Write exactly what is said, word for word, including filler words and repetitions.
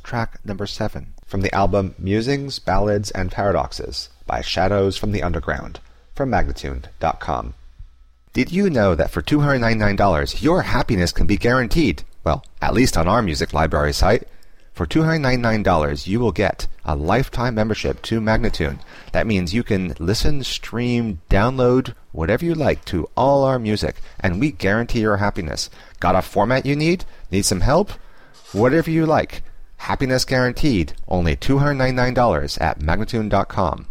track number seven, from the album Musings, Ballads, and Paradoxes by Shadows from the Underground, from Magnatune dot com. Did you know that for two hundred ninety-nine dollars your happiness can be guaranteed? Well, at least on our music library site. For two hundred ninety-nine dollars you will get a lifetime membership to Magnatune. That means you can listen, stream, download, whatever you like to all our music, and we guarantee your happiness. Got a format you need? Need some help? Whatever you like. Happiness guaranteed. Only two hundred ninety-nine dollars at Magnatune dot com.